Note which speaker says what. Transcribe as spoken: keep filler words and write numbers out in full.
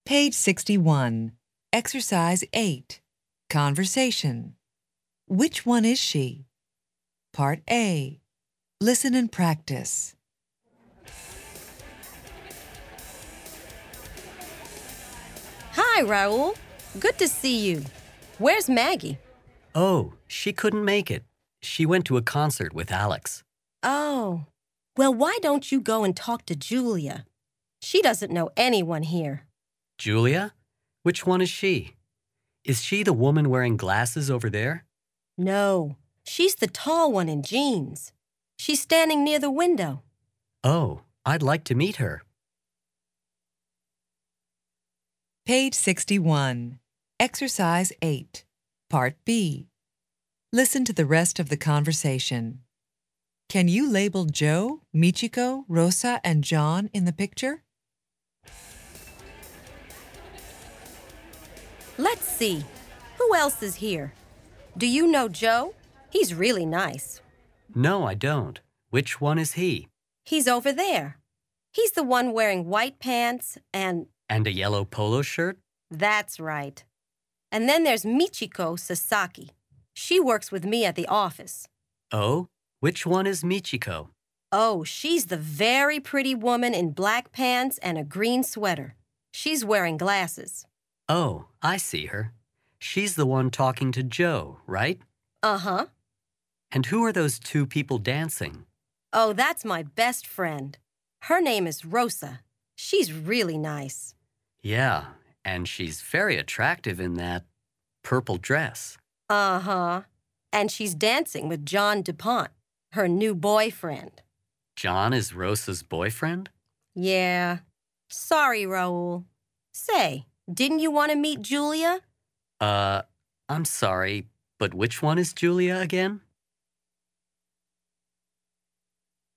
Speaker 1: Page sixty-one. Exercise eight. Conversation. Which one is she? Part A. Listen and practice.
Speaker 2: Hi, Raul. Good to see you. Where's Maggie?
Speaker 3: Oh, she couldn't make it. She went to a concert with Alex.
Speaker 2: Oh. Well, why don't you go and talk to Julia? She doesn't know anyone here.
Speaker 3: Julia? Which one is she? Is she the woman wearing glasses over there?
Speaker 2: No, she's the tall one in jeans. She's standing near the window.
Speaker 3: Oh, I'd like to meet her.
Speaker 1: Page sixty-one. Exercise eight. Part B. Listen to the rest of the conversation. Can you label Joe, Michiko, Rosa, and John in the picture?
Speaker 2: Let's see. Who else is here? Do you know Joe? He's really nice.
Speaker 3: No, I don't. Which one is he?
Speaker 2: He's over there. He's the one wearing white pants and...
Speaker 3: And a yellow polo shirt?
Speaker 2: That's right. And then there's Michiko Sasaki. She works with me at the office.
Speaker 3: Oh? Which one is Michiko?
Speaker 2: Oh, she's the very pretty woman in black pants and a green sweater. She's wearing glasses.
Speaker 3: Oh, I see her. She's the one talking to Joe, right?
Speaker 2: Uh-huh.
Speaker 3: And who are those two people dancing?
Speaker 2: Oh, that's my best friend. Her name is Rosa. She's really nice.
Speaker 3: Yeah, and she's very attractive in that purple dress.
Speaker 2: Uh-huh. And she's dancing with John DuPont, her new boyfriend.
Speaker 3: John is Rosa's boyfriend?
Speaker 2: Yeah. Sorry, Raul. Say, didn't you want to meet Julia?
Speaker 3: Uh, I'm sorry, but which one is Julia again?